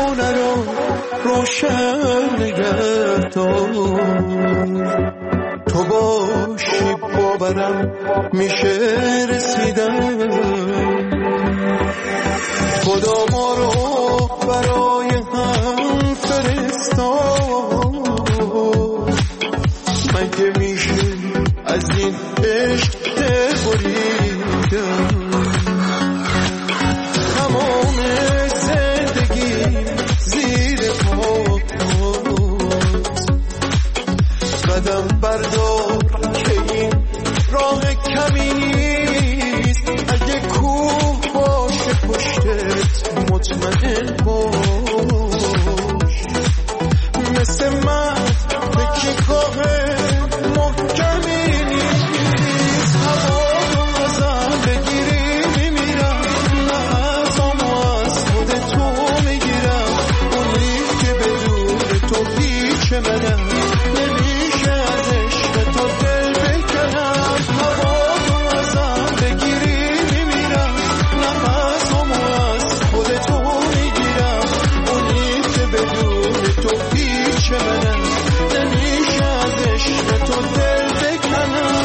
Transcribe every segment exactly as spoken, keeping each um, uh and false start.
خونه رو روشن نگه دار. تو باشی باورم میشه رسیدن. خدا ما رو برای هم فرستاد. مگه میشه از این عشق دل بریدن؟ تمام زندگی زیر پات قدم بردار که این راه کمی نیست. اگه کوه باشه پشتت مطمئن باش. مثل من به کی کاه محکمی نیست. هوا رو ازم بگیری میمیرم. نفسامو از خود تو میگیرم. اونی که بدون تو هیچ منم. نمیشه از عشق تو دل بکنم. هوا رو ازم بگیری میمیرم. نفسامو از خود تو میگیرم. اونی که بدون تو هیچ منم. نمیشه از عشق تو دل بکنم.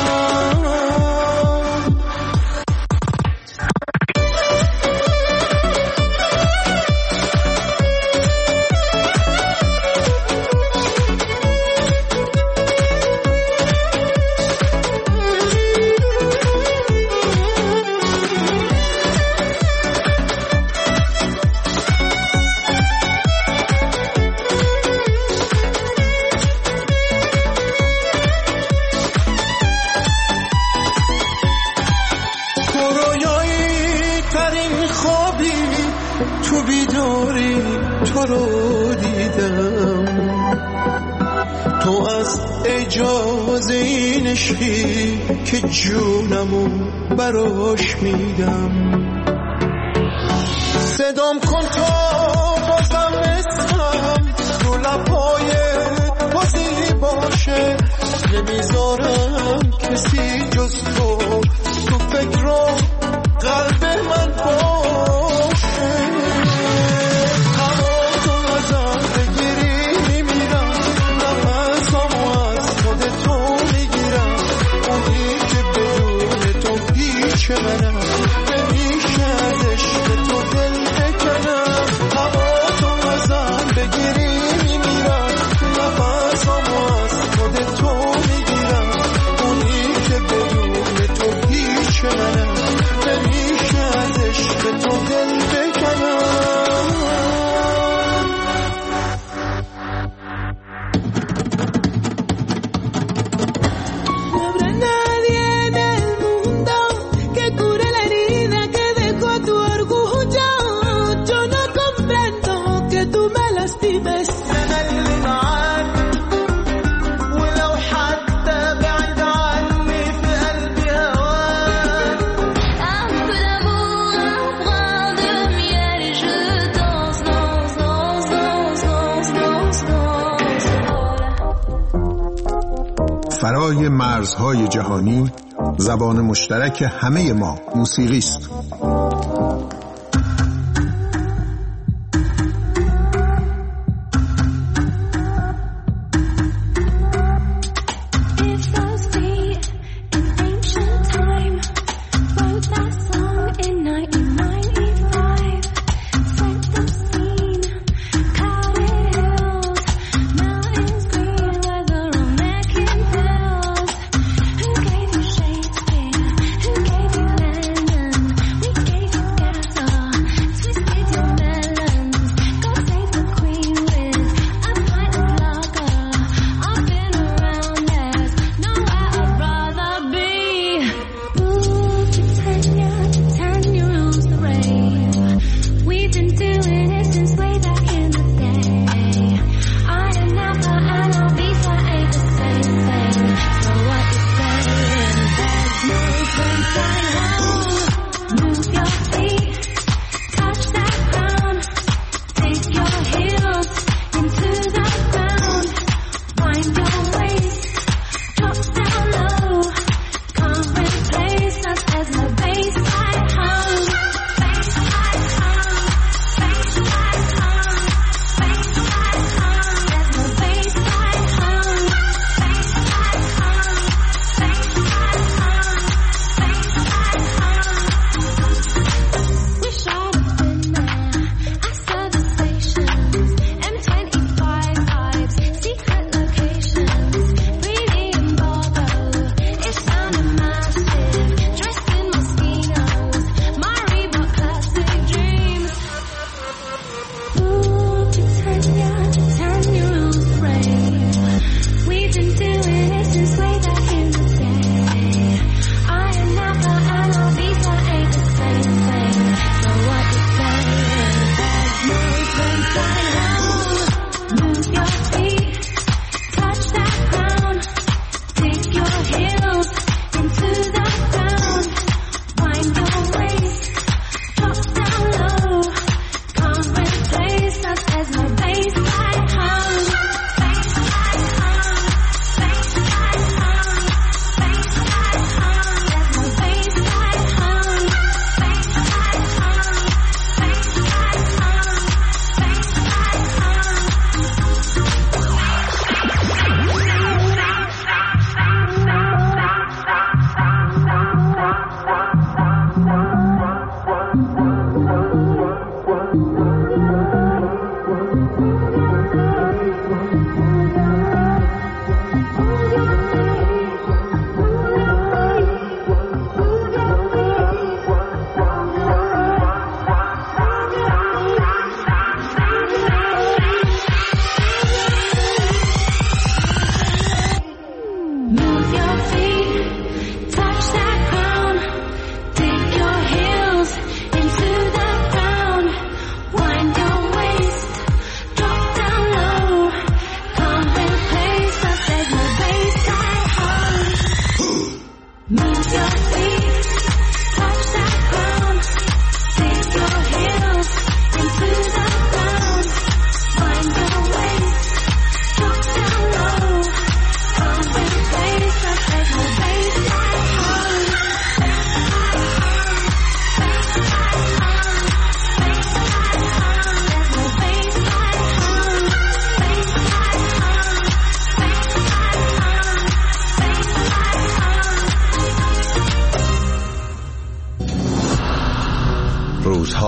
تو بیداری تو رو دیدم. تو از اجازه این عشقی که جونمو براش میدم. صدام کن تا بازم اسمم رو لبای بازی باشه. نمیذارم کسی جز تو تو فکر و قلب من باشه. هوا تو ازم بگیری میمیرم. نفسامو از خود تو میگیرم. اونی که بدون تو هیچ منم. نمیشه از عشق تو دل بکنم. هوا تو ازم بگیری میمیرم. نفسامو از خود تو میگیرم. اونی که بدون تو هیچ منم. نمیشه از عشق تو دل بکنم. No habrá nadie en el mundo que cure la herida que dejó tu orgullo. Yo no comprendo que tú me lastimes. أنا اللي معاك ولو حتى بعيد عني في قلبي هواك. Un peu d'amour, un brin de miel et je danse, danse, danse, danse, danse, danse, danse. فرای مرزهای جهانی زبان مشترک همه ما موسیقی است. If Frosty in ancient time wrote that song in nineteen ninety-five, set the scene, clouded hills, mountains green, weather on necking pills. Who gave you Shakespeare? Who gave you Lennon?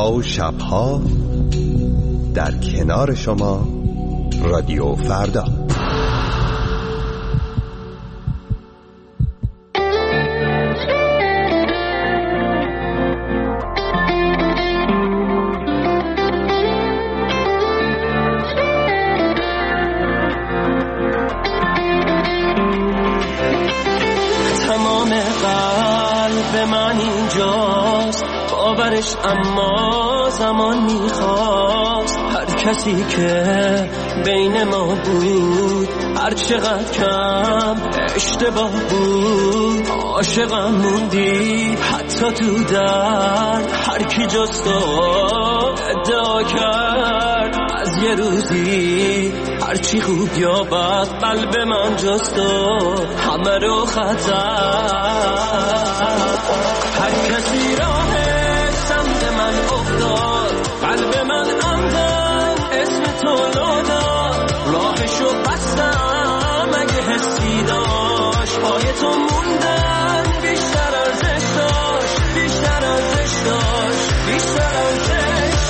روزها و شبها در کنار شما رادیو فردا. اما زمان میخواست هر کسی که بین ما بود هر چقدر کم اشتباه بود عاشقم موندی حتی تو درد هر کی جز تو ادعا کرد از یه روزی هرچی خوب یا بد قلب من جز تو همه رو خطر هر کسی راه سمت من افتاد قلب من عمدن اسم تو لاداد راهشو بستم اگه حسی داشت پای تو موندن بیشتر ارزش داشت بیشتر ارزش داشت بیشتر ارزش داشت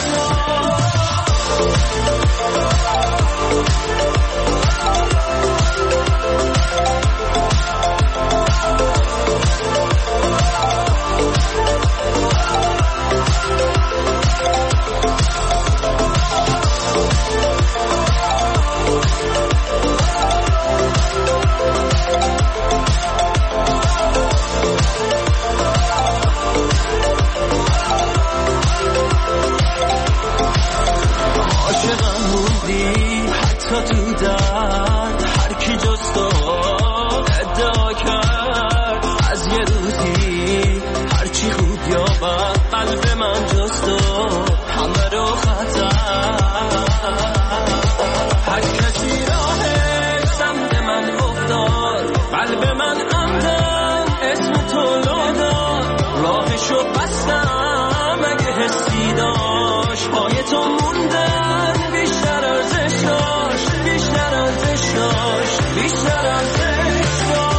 تو تو درد هر کی جز تو ادعا کرد از یه روزی هرچی خوب یا بد قلب من جز تو همه رو خطر هر کسی راه سمت من افتاد قلب من عمدن اسم تو لاداد راهشو بستم اگه حسی داشت پای تو موندن بیشتر ارزش داشت بیشتر ارزش داشت بیشتر ارزش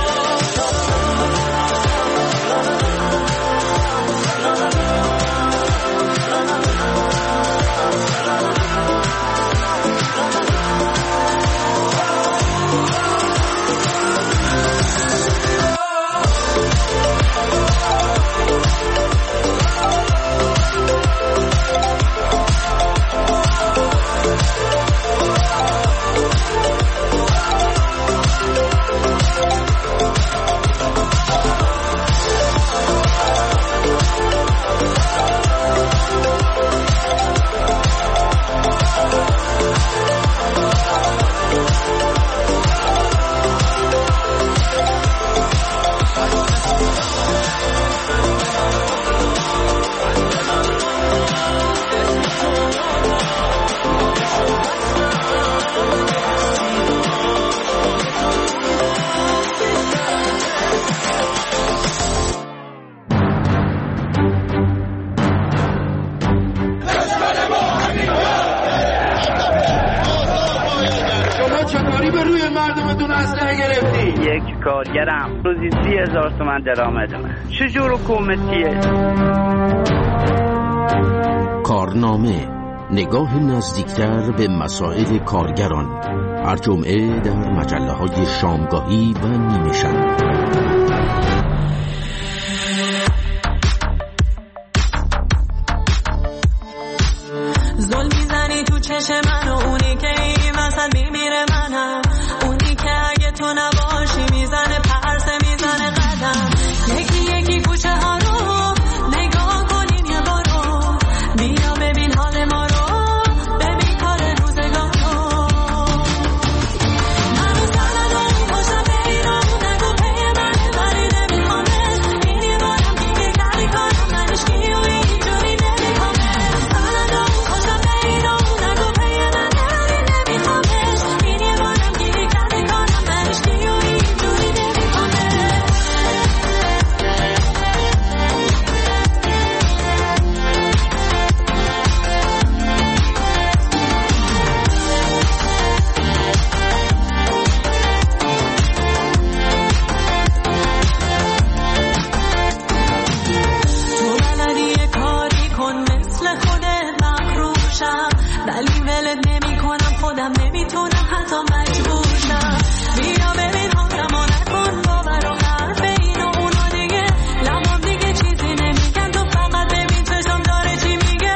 کارگرم روزی سی هزار تومن درآمد من چجور حکومتیه؟ کارنامه نگاه نزدیکتر به مسائل کارگران هر جمعه در مجله های شامگاهی و نیمه شب. زل میزنی تو چشم من و اونی که این وسط میمیره منم اونی که اگه تو نباشی میزنه پرسه میزنه قدم یکی یکی کوچه ها رو نگاه کنیم یه بارو بیا ببین حال ما رو ببین کار روزگار رو منو سرد و اون پاشم به ایران نگو پی من ولی نمیخوامه اینی بارم دیگه کاری کنم ننشکی و اینجوری نمیخوامه سرد و اون پاشم به ایران نگو پی من ولی نمیخوامه اینی بارم دلم نمیتونم حتی مجبور شم. بیا ببین حالمو نکن باور و حرف این و اونو دیگه لبام دیگه چیزی نمیگن تو فقط ببین چشم داره چی میگه.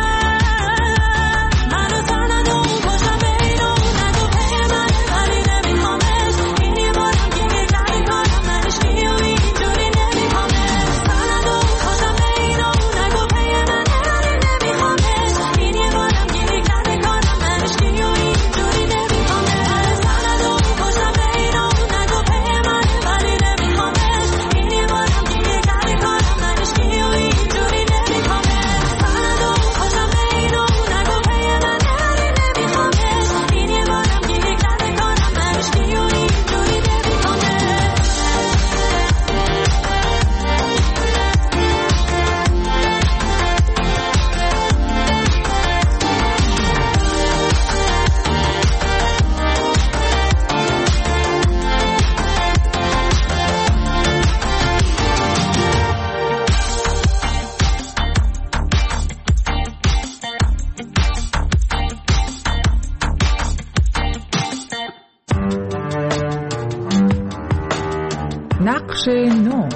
منو سند و اون پاشم به این و اون نگو پی منه ولی نمیخوامش. این یه بارم گیره کردی کارم نشکی و اینجوری نمیخوامش. سند و اون پاشم به این و اون نگو پی منه ولی نمیخوامش. این یه بارم گیره کردی کارم نشکی و اینجوری نمیخوامش. سند و اون پاشم به این و اون نگو پی منه ولی نمیخوامش. این یه بارم گیره کردی کارم نشکی و اینجوری نمیخوامش. سند و اون پاشم به این و اون نگو پی منه ولی نمیخوامش. این یه بارم گیره کردی کارم نشکی و اینجوری نقش نو.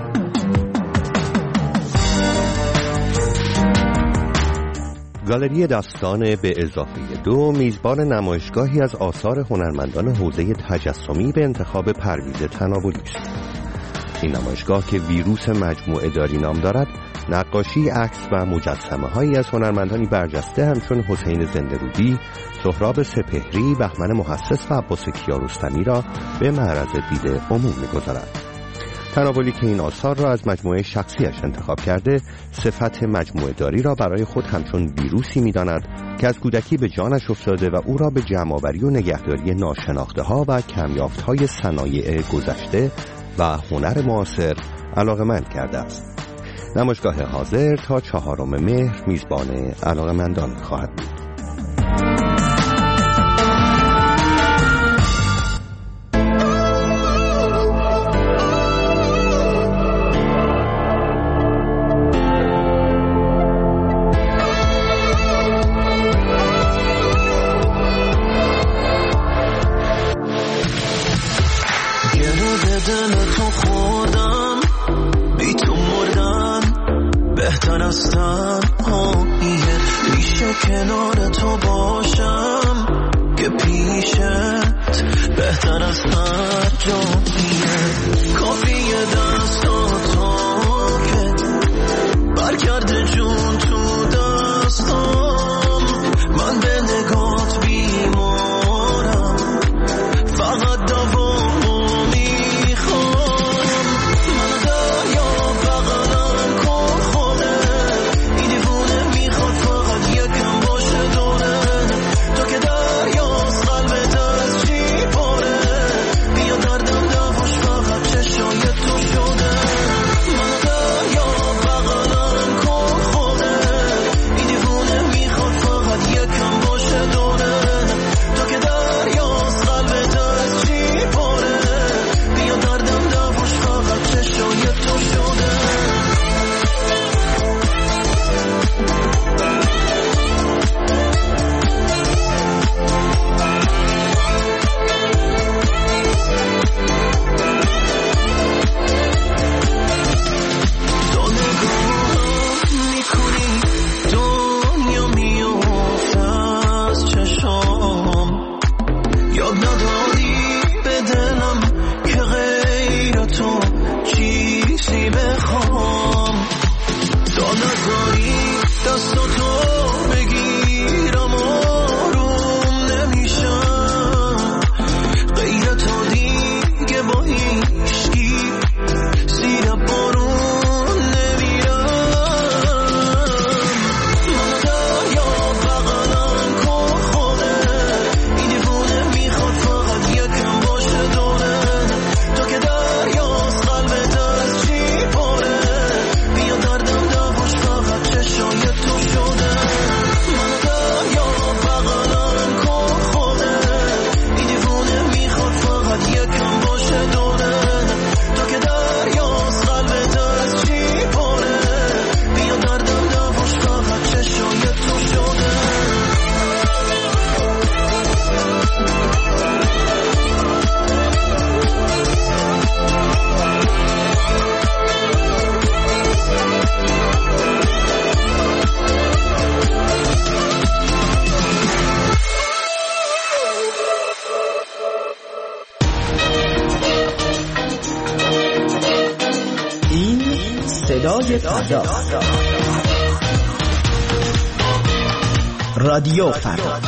گالری داستان به اضافه دو میزبان نمایشگاهی از آثار هنرمندان حوزه تجسمی به انتخاب پرویز تناولی است. این نمایشگاه که ویروس مجموعه داری نام دارد، نقاشی، عکس و مجسمه هایی از هنرمندانی برجسته همچون حسین زنده‌رودی، سهراب سپهری، بهمن محسس و عباس کیارستمی را به معرض دید عموم می‌گذارد. تناولی که این آثار را از مجموعه شخصیش انتخاب کرده، صفت مجموعه داری را برای خود همچون ویروسی می‌داند که از کودکی به جانش افتاده و او را به جمع‌آوری و نگهداری ناشناخته‌ها و کمیافت‌های صنایع گذشته و هنر معاصر علاقه‌مند کرده است. نمایشگاه حاضر تا چهارم مهر میزبان علاقه‌مندان خواهد بود. خورده صدای فردا. رادیو فردا.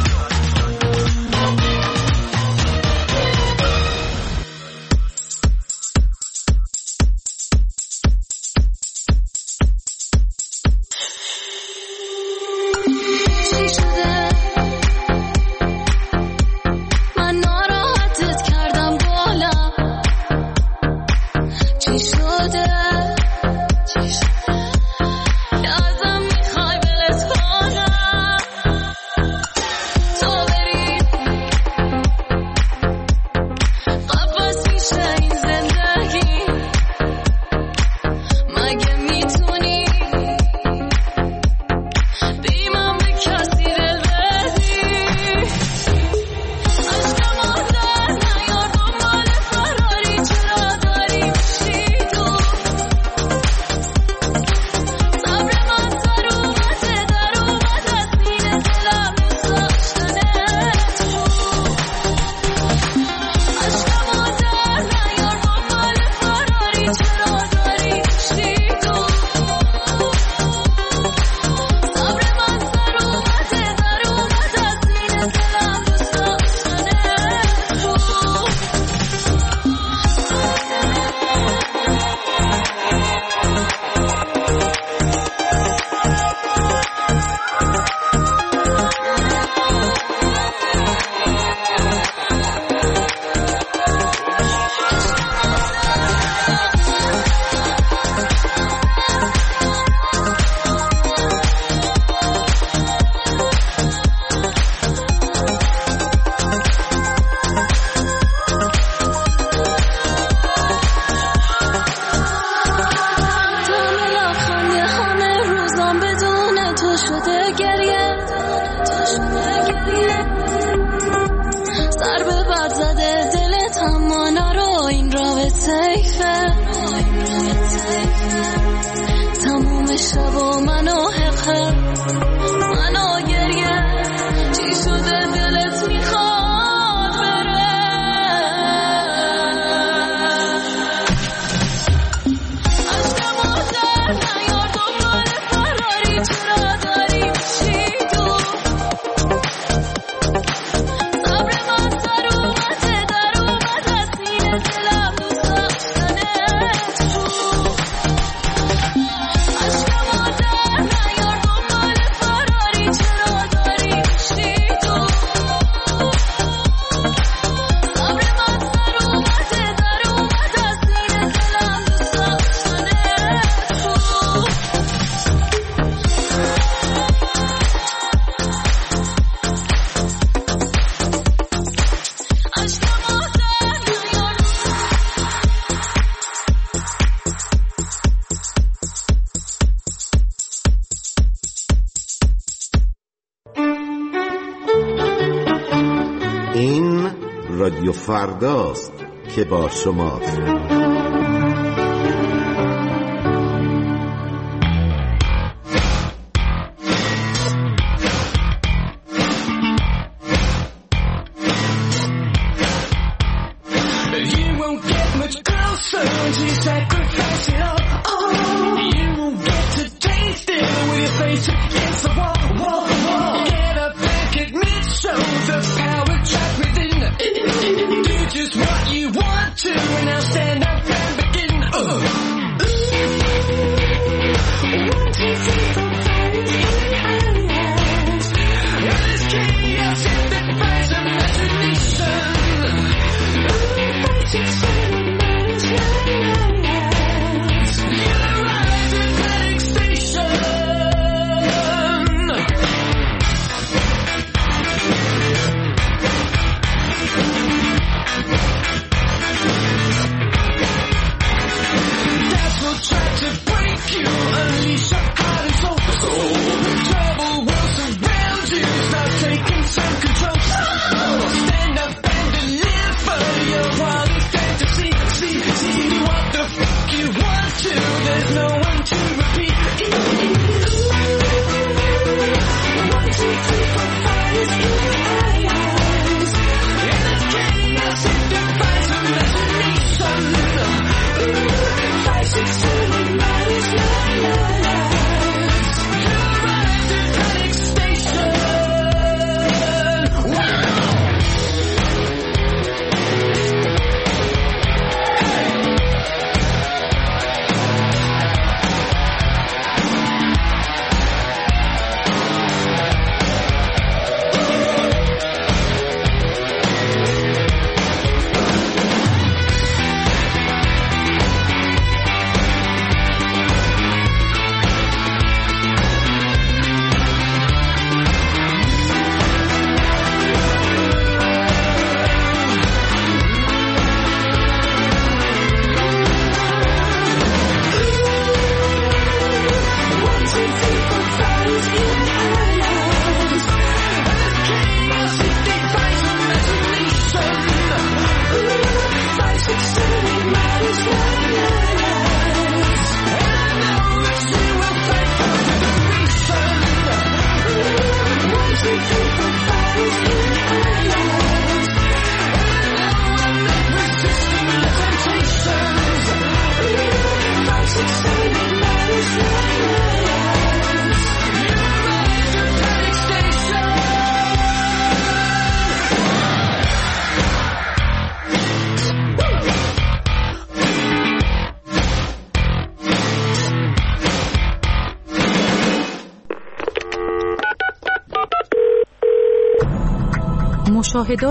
رادیو فرداست که با شماست. مشاهدات